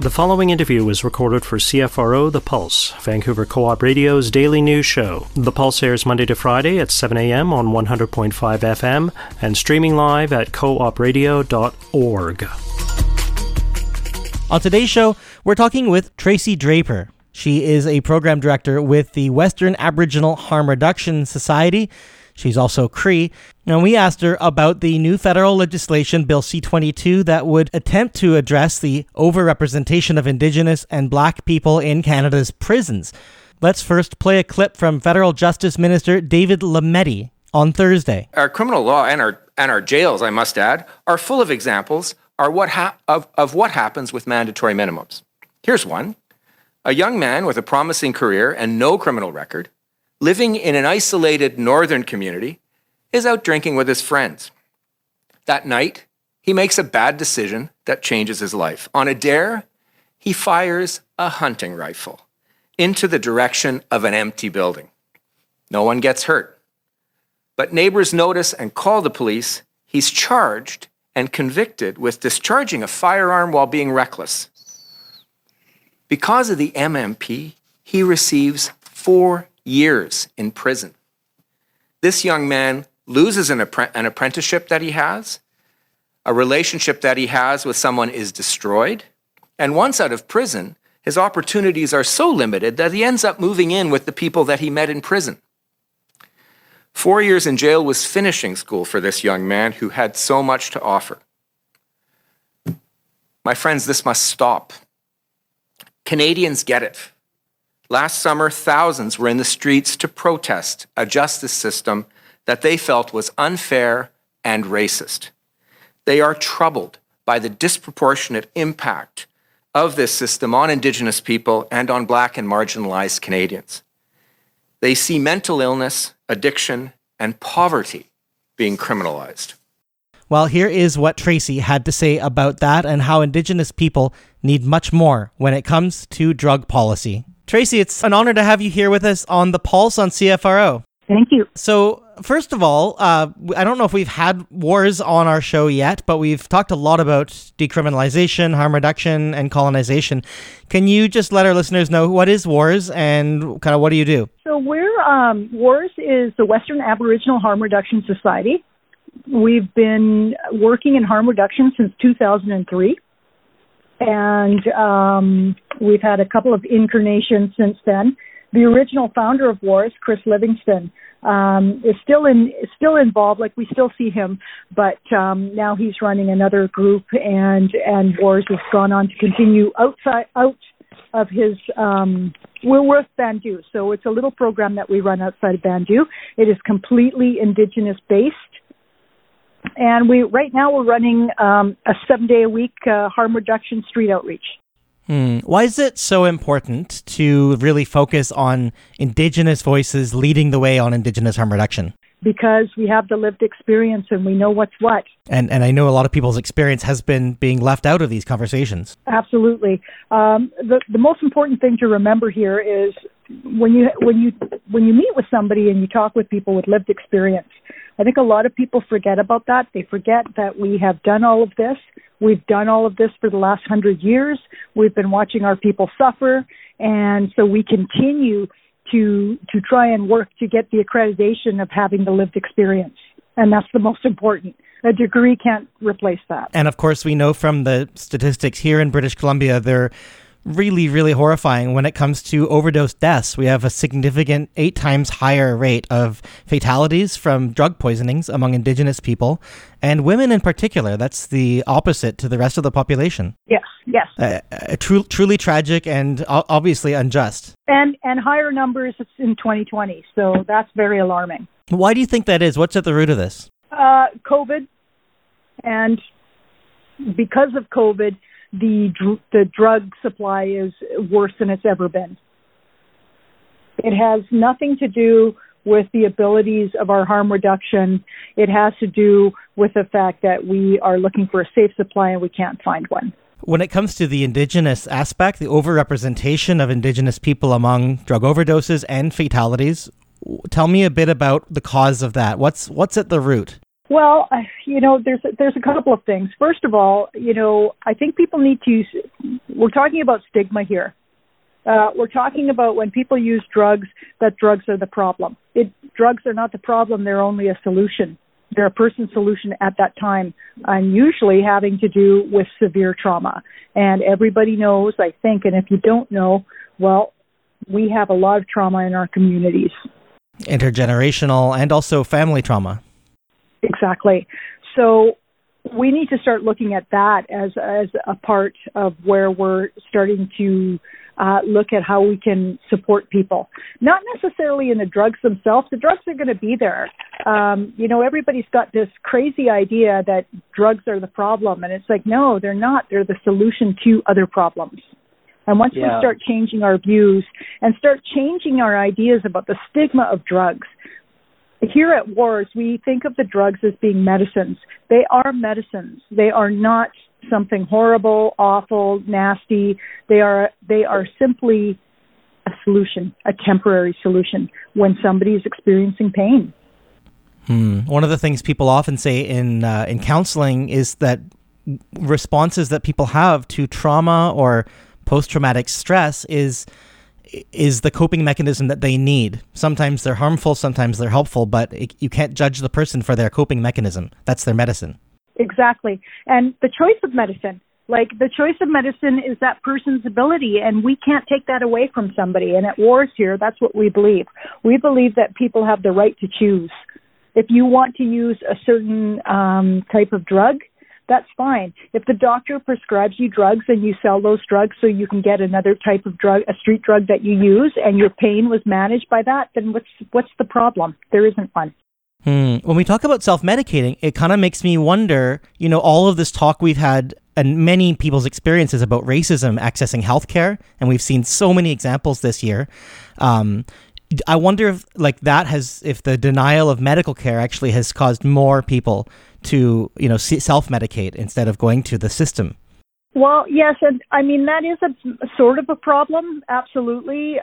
The following interview was recorded for CFRO The Pulse, Vancouver Co-op Radio's daily news show. The Pulse airs Monday to Friday at 7 a.m. on 100.5 FM and streaming live at coopradio.org. On today's show, we're talking with Tracy Draper. She is a program director with the Western Aboriginal Harm Reduction Society. She's also Cree. And we asked her about the new federal legislation, Bill C-22, that would attempt to address the overrepresentation of Indigenous and Black people in Canada's prisons. Let's first play a clip from Federal Justice Minister David Lametti on Thursday. Our criminal law and our jails, I must add, are full of examples of what happens with mandatory minimums. Here's one. A young man with a promising career and no criminal record, living in an isolated northern community, is out drinking with his friends. That night, he makes a bad decision that changes his life. On a dare, he fires a hunting rifle into the direction of an empty building. No one gets hurt. But neighbors notice and call the police. He's charged and convicted with discharging a firearm while being reckless. Because of the MMP, he receives 4 years in prison. This young man loses an apprenticeship that he has, a relationship that he has with someone is destroyed, and once out of prison, his opportunities are so limited that he ends up moving in with the people that he met in prison. 4 years in jail was finishing school for this young man who had so much to offer. My friends, this must stop. Canadians get it. Last summer, thousands were in the streets to protest a justice system that they felt was unfair and racist. They are troubled by the disproportionate impact of this system on Indigenous people and on Black and marginalized Canadians. They see mental illness, addiction, and poverty being criminalized. Well, here is what Tracy had to say about that and how Indigenous people need much more when it comes to drug policy. Tracy, it's an honor to have you here with us on The Pulse on CFRO. Thank you. So, first of all, I don't know if we've had wars on our show yet, but we've talked a lot about decriminalization, harm reduction, and colonization. Can you just let our listeners know what is WARS and kind of what do you do? So WARS is the Western Aboriginal Harm Reduction Society. We've been working in harm reduction since 2003. And we've had a couple of incarnations since then. The original founder of WARS, Chris Livingston, is still involved. Like, we still see him, but now he's running another group, and WARS has gone on to continue out of his. We're with Bandu, so it's a little program that we run outside of Bandu. It is completely Indigenous based. And right now we're running a 7-day-a-week harm reduction street outreach. Why is it so important to really focus on Indigenous voices leading the way on Indigenous harm reduction? Because we have the lived experience and we know what's what. And I know a lot of people's experience has been being left out of these conversations. Absolutely. The most important thing to remember here is when you meet with somebody and you talk with people with lived experience, I think a lot of people forget about that. They forget that we have done all of this. We've done all of this for the last 100 years. We've been watching our people suffer. And so we continue to try and work to get the accreditation of having the lived experience. And that's the most important. A degree can't replace that. And of course, we know from the statistics here in British Columbia, they're really, really horrifying when it comes to overdose deaths. We have a significant 8 times higher rate of fatalities from drug poisonings among Indigenous people and women in particular. That's the opposite to the rest of the population. Yes. Truly tragic and obviously unjust. And higher numbers in 2020. So that's very alarming. Why do you think that is? What's at the root of this? COVID. And because of COVID, the drug supply is worse than it's ever been. It has nothing to do with the abilities of our harm reduction. It has to do with the fact that we are looking for a safe supply and we can't find one. When it comes to the Indigenous aspect, the overrepresentation of Indigenous people among drug overdoses and fatalities, tell me a bit about the cause of that. What's at the root? Well, there's a couple of things. First of all, I think people need to, we're talking about stigma here. We're talking about when people use drugs, that drugs are the problem. Drugs are not the problem, they're only a solution. They're a person's solution at that time, and usually having to do with severe trauma. And everybody knows, I think, and if you don't know, well, we have a lot of trauma in our communities. Intergenerational and also family trauma. Exactly. So we need to start looking at that as a part of where we're starting to look at how we can support people. Not necessarily in the drugs themselves. The drugs are going to be there. Everybody's got this crazy idea that drugs are the problem. And it's like, no, they're not. They're the solution to other problems. And once we start changing our views and start changing our ideas about the stigma of drugs, here at WARS, we think of the drugs as being medicines. They are medicines. They are not something horrible, awful, nasty. They are simply a solution, a temporary solution when somebody is experiencing pain. One of the things people often say in counseling is that responses that people have to trauma or post-traumatic stress is the coping mechanism that they need. Sometimes they're harmful, sometimes they're helpful, but you can't judge the person for their coping mechanism. That's their medicine. Exactly. And the choice of medicine is that person's ability, and we can't take that away from somebody. And at WARS here, that's what we believe. We believe that people have the right to choose. If you want to use a certain type of drug, that's fine. If the doctor prescribes you drugs and you sell those drugs so you can get another type of drug, a street drug that you use, and your pain was managed by that, then what's the problem? There isn't one. When we talk about self-medicating, it kind of makes me wonder, all of this talk we've had and many people's experiences about racism accessing healthcare, and we've seen so many examples this year. I wonder if if the denial of medical care actually has caused more people to, self-medicate instead of going to the system. Well, yes, and I mean, that is a sort of a problem, absolutely.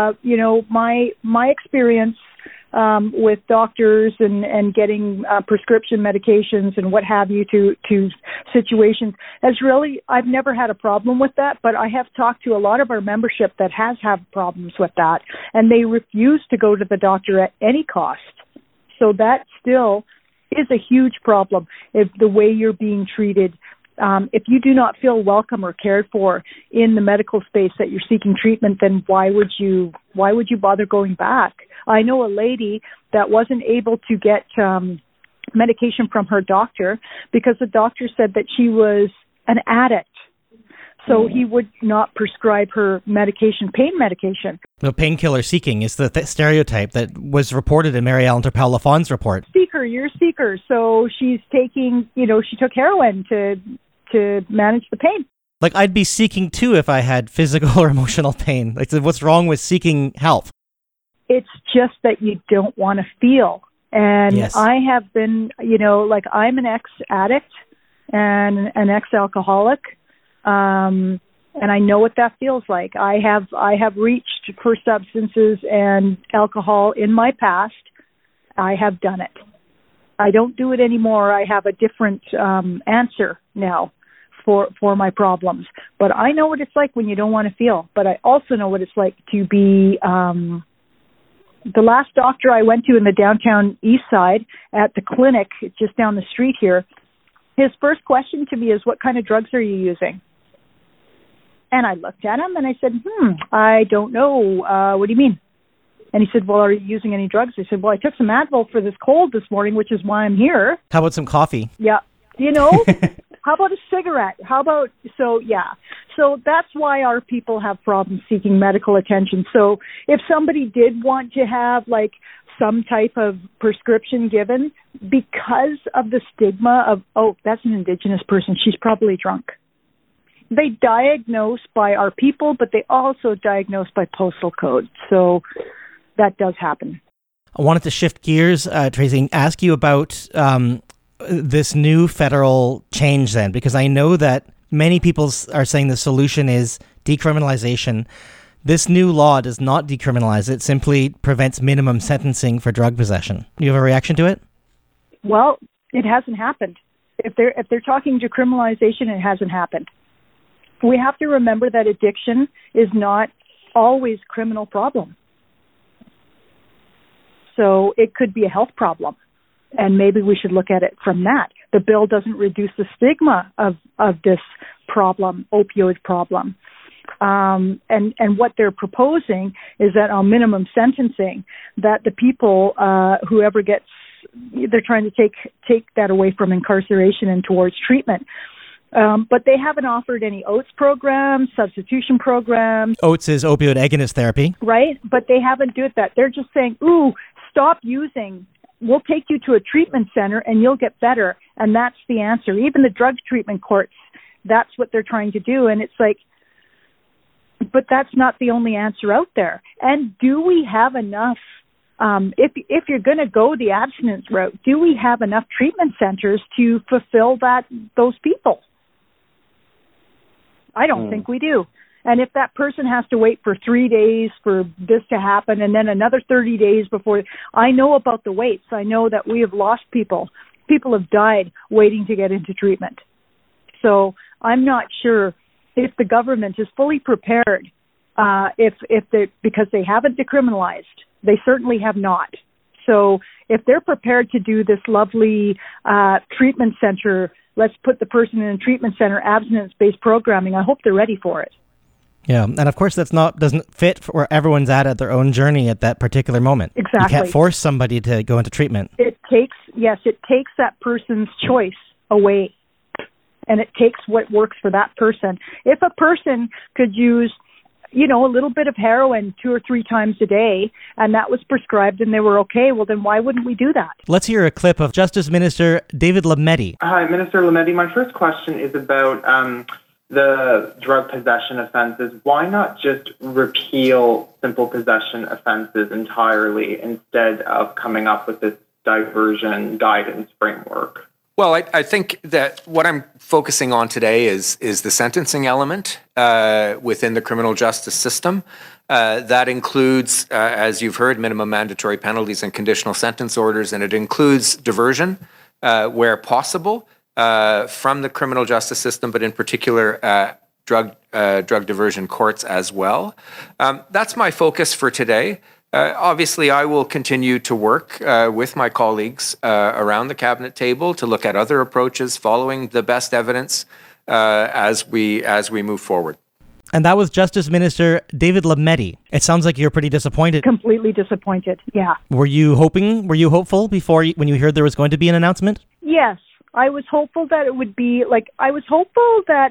My experience with doctors and getting prescription medications and what have you to situations has really, I've never had a problem with that, but I have talked to a lot of our membership that has had problems with that, and they refuse to go to the doctor at any cost. So that still is a huge problem, if the way you're being treated. If you do not feel welcome or cared for in the medical space that you're seeking treatment, then why would you bother going back? I know a lady that wasn't able to get medication from her doctor because the doctor said that she was an addict. So he would not prescribe her medication, pain medication. The painkiller seeking is the stereotype that was reported in Mary Ellen Turpel-Lafon's report. You're a seeker. So she's taking, she took heroin to manage the pain. Like, I'd be seeking too if I had physical or emotional pain. Like, what's wrong with seeking help? It's just that you don't want to feel. And yes. I have been, I'm an ex-addict and an ex-alcoholic. And I know what that feels like. I have reached for substances and alcohol in my past. I have done it. I don't do it anymore. I have a different answer now for my problems. But I know what it's like when you don't want to feel. But I also know what it's like to be the last doctor I went to in the downtown east side at the clinic just down the street here. His first question to me is, what kind of drugs are you using? And I looked at him and I said, I don't know. What do you mean? And he said, well, are you using any drugs? I said, well, I took some Advil for this cold this morning, which is why I'm here. How about some coffee? Yeah. How about a cigarette? So that's why our people have problems seeking medical attention. So if somebody did want to have some type of prescription given, because of the stigma of, oh, that's an Indigenous person, she's probably drunk. They diagnose by our people, but they also diagnose by postal code. So that does happen. I wanted to shift gears, Tracy, and ask you about this new federal change then, because I know that many people are saying the solution is decriminalization. This new law does not decriminalize. It simply prevents minimum sentencing for drug possession. Do you have a reaction to it? Well, It hasn't happened. If they're talking decriminalization, it hasn't happened. We have to remember that addiction is not always a criminal problem. So it could be a health problem, and maybe we should look at it from that. The bill doesn't reduce the stigma of this problem, opioid problem. And what they're proposing is that on minimum sentencing, that the people, whoever gets, they're trying to take that away from incarceration and towards treatment. But they haven't offered any OATS programs, substitution programs. OATS is opioid agonist therapy. Right, but they haven't done that. They're just saying, stop using. We'll take you to a treatment center and you'll get better. And that's the answer. Even the drug treatment courts, that's what they're trying to do. And it's like, but that's not the only answer out there. And do we have enough, if you're going to go the abstinence route, do we have enough treatment centers to fulfill those people? I don't think we do. And if that person has to wait for 3 days for this to happen and then another 30 days before, I know about the waits. I know that we have lost people. People have died waiting to get into treatment. So I'm not sure if the government is fully prepared, because they haven't decriminalized. They certainly have not. So if they're prepared to do this lovely treatment center, let's put the person in a treatment center, abstinence-based programming, I hope they're ready for it. Yeah, and of course doesn't fit where everyone's at their own journey at that particular moment. Exactly. You can't force somebody to go into treatment. It takes that person's choice away, and it takes what works for that person. If a person could use, a little bit of heroin 2 or 3 times a day, and that was prescribed and they were okay, well, then why wouldn't we do that? Let's hear a clip of Justice Minister David Lametti. Hi, Minister Lametti. My first question is about the drug possession offenses. Why not just repeal simple possession offenses entirely instead of coming up with this diversion guidance framework? Well, I think that what I'm focusing on today is the sentencing element within the criminal justice system. That includes, as you've heard, minimum mandatory penalties and conditional sentence orders, and it includes diversion where possible from the criminal justice system, but in particular drug diversion courts as well. That's my focus for today. Obviously, I will continue to work with my colleagues around the cabinet table to look at other approaches following the best evidence as we move forward. And that was Justice Minister David Lametti. It sounds like you're pretty disappointed. Completely disappointed, yeah. Were you hopeful when you heard there was going to be an announcement? Yes, I was hopeful that it would be, I was hopeful that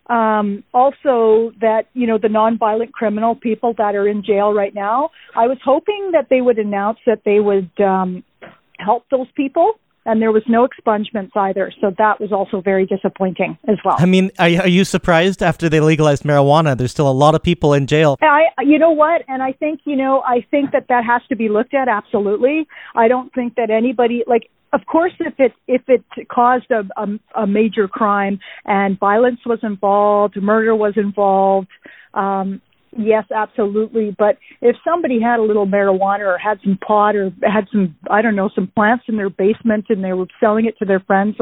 also that, the nonviolent criminal people that are in jail right now, I was hoping that they would announce that they would help those people, and there was no expungements either. So that was also very disappointing as well. I mean, are you surprised after they legalized marijuana? There's still a lot of people in jail. You know what? And I think, I think that has to be looked at, absolutely. I don't think that anybody, of course, if it caused a major crime and violence was involved, murder was involved, yes, absolutely. But if somebody had a little marijuana or had some pot or had some plants in their basement and they were selling it to their friends,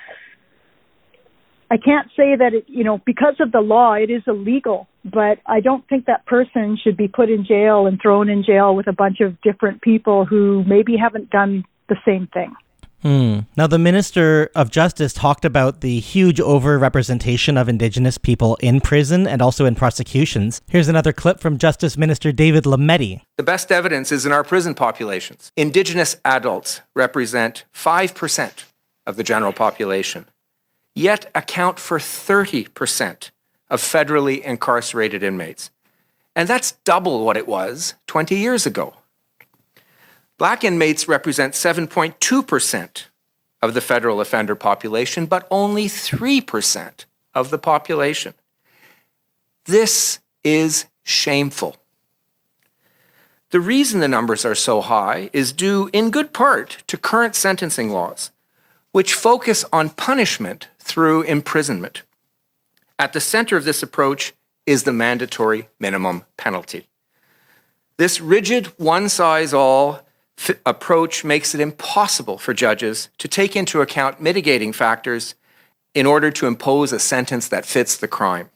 I can't say that because of the law, it is illegal. But I don't think that person should be put in jail and thrown in jail with a bunch of different people who maybe haven't done the same thing. Now, the Minister of Justice talked about the huge overrepresentation of Indigenous people in prison and also in prosecutions. Here's another clip from Justice Minister David Lametti. The best evidence is in our prison populations. Indigenous adults represent 5% of the general population, yet account for 30% of federally incarcerated inmates. And that's double what it was 20 years ago. Black inmates represent 7.2% of the federal offender population, but only 3% of the population. This is shameful. The reason the numbers are so high is due in good part to current sentencing laws, which focus on punishment through imprisonment. At the center of this approach is the mandatory minimum penalty. This rigid, one-size-all approach makes it impossible for judges to take into account mitigating factors in order to impose a sentence that fits the crime.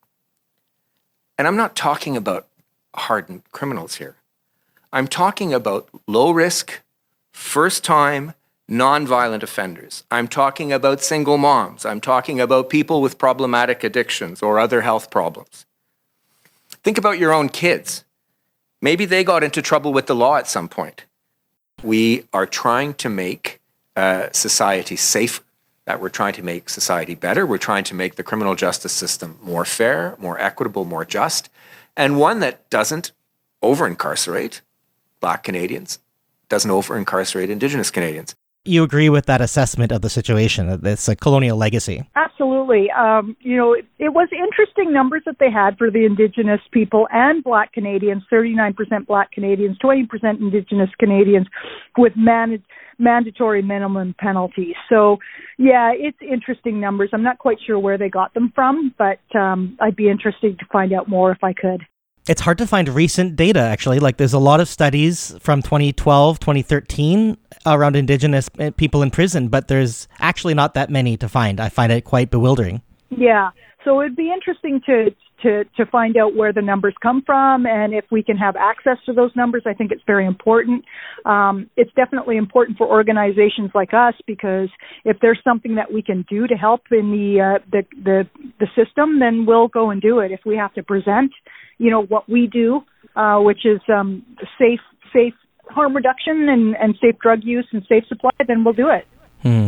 And I'm not talking about hardened criminals here. I'm talking about low-risk, first-time, non-violent offenders. I'm talking about single moms. I'm talking about people with problematic addictions or other health problems. Think about your own kids. Maybe they got into trouble with the law at some point. We are trying to make society safer, that we're trying to make society better. We're trying to make the criminal justice system more fair, more equitable, more just, and one that doesn't over-incarcerate Black Canadians, doesn't over-incarcerate Indigenous Canadians. You agree with that assessment of the situation, that it's a colonial legacy? Absolutely. It was interesting numbers that they had for the Indigenous people and Black Canadians, 39% Black Canadians, 20% Indigenous Canadians with mandatory minimum penalties. So, yeah, it's interesting numbers. I'm not quite sure where they got them from, but I'd be interested to find out more if I could. It's hard to find recent data, actually. Like, there's a lot of studies from 2012, 2013 around Indigenous people in prison, but there's actually not that many to find. I find it quite bewildering. Yeah. So it'd be interesting to find out where the numbers come from, and if we can have access to those numbers. I think it's very important. It's definitely important for organizations like us, because if there's something that we can do to help in the system, then we'll go and do it. If we have to present, what we do, which is safe harm reduction and safe drug use and safe supply, then we'll do it.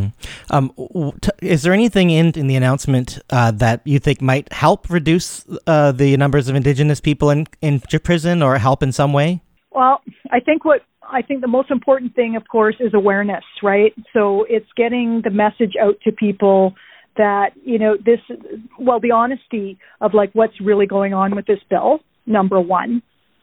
Is there anything in the announcement that you think might help reduce the numbers of Indigenous people in prison, or help in some way? Well, I think the most important thing, of course, is awareness, right? So it's getting the message out to people that, the honesty of what's really going on with this bill, number one.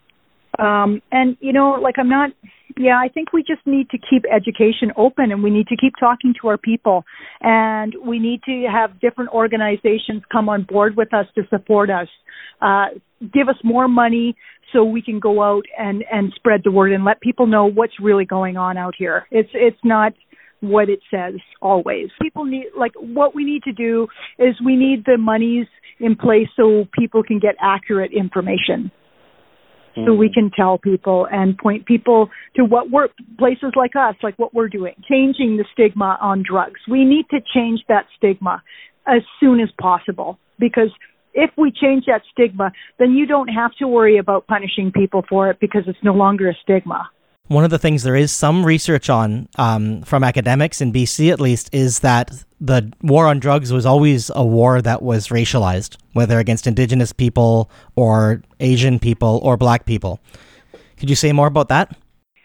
I think we just need to keep education open, and we need to keep talking to our people, and we need to have different organizations come on board with us to support us, give us more money so we can go out and spread the word and let people know what's really going on out here. It's not what it says always. People need, what we need to do is we need the monies in place so people can get accurate information. So we can tell people and point people to places like us, like what we're doing, changing the stigma on drugs. We need to change that stigma as soon as possible, because if we change that stigma, then you don't have to worry about punishing people for it, because it's no longer a stigma. One of the things there is some research on, from academics in BC at least, is that the war on drugs was always a war that was racialized, whether against Indigenous people or Asian people or Black people. Could you say more about that?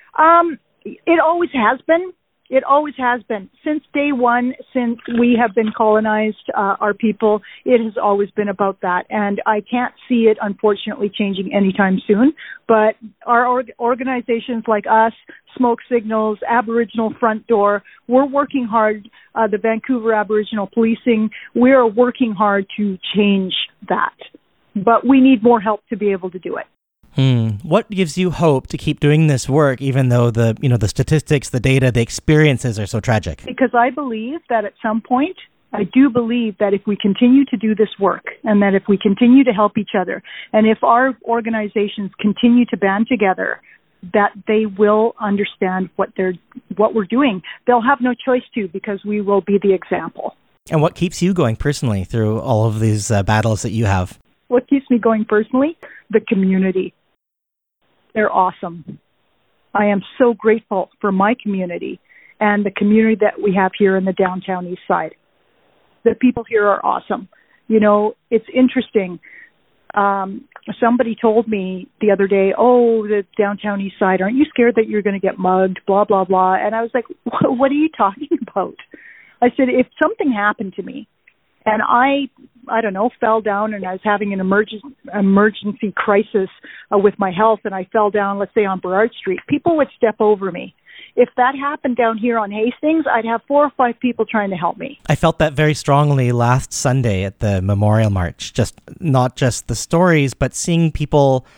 It always has been. It always has been. Since day one, since we have been colonized, our people, it has always been about that. And I can't see it, unfortunately, changing anytime soon. But our organizations like us, Smoke Signals, Aboriginal Front Door, we're working hard, the Vancouver Aboriginal Policing, we are working hard to change that. But we need more help to be able to do it. What gives you hope to keep doing this work, even though the statistics, the data, the experiences are so tragic? Because I believe that at some point, I do believe that if we continue to do this work, and that if we continue to help each other, and if our organizations continue to band together, that they will understand what we're doing. They'll have no choice to, because we will be the example. And what keeps you going personally through all of these battles that you have? What keeps me going personally? The community. They're awesome. I am so grateful for my community and the community that we have here in the downtown east side. The people here are awesome. It's interesting. Somebody told me the other day, the downtown east side, aren't you scared that you're going to get mugged, blah, blah, blah. And I was like, what are you talking about? I said, if something happened to me and I don't know, fell down and I was having an emergency crisis with my health, and I fell down, let's say on Burrard Street, people would step over me. If that happened down here on Hastings, I'd have 4 or 5 people trying to help me. I felt that very strongly last Sunday at the Memorial March, not just the stories, but seeing people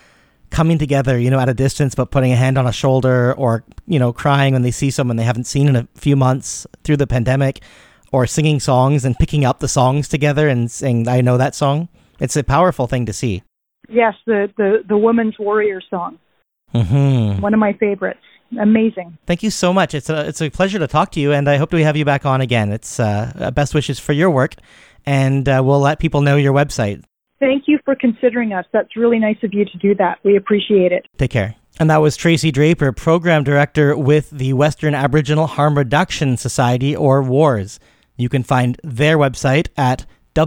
coming together, at a distance, but putting a hand on a shoulder, or, crying when they see someone they haven't seen in a few months through the pandemic, or singing songs and picking up the songs together and saying, I know that song. It's a powerful thing to see. Yes, the Woman's Warrior song. Mm-hmm. One of my favorites. Amazing. Thank you so much. It's a pleasure to talk to you, and I hope to have you back on again. It's best wishes for your work, and we'll let people know your website. Thank you for considering us. That's really nice of you to do that. We appreciate it. Take care. And that was Tracy Draper, Program Director with the Western Aboriginal Harm Reduction Society, or WARS. You can find their website at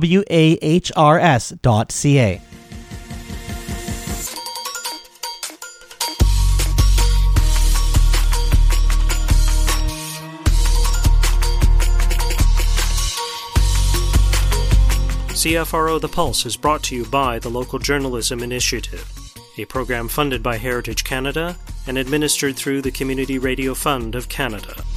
wahrs.ca. CFRO The Pulse is brought to you by the Local Journalism Initiative, a program funded by Heritage Canada and administered through the Community Radio Fund of Canada.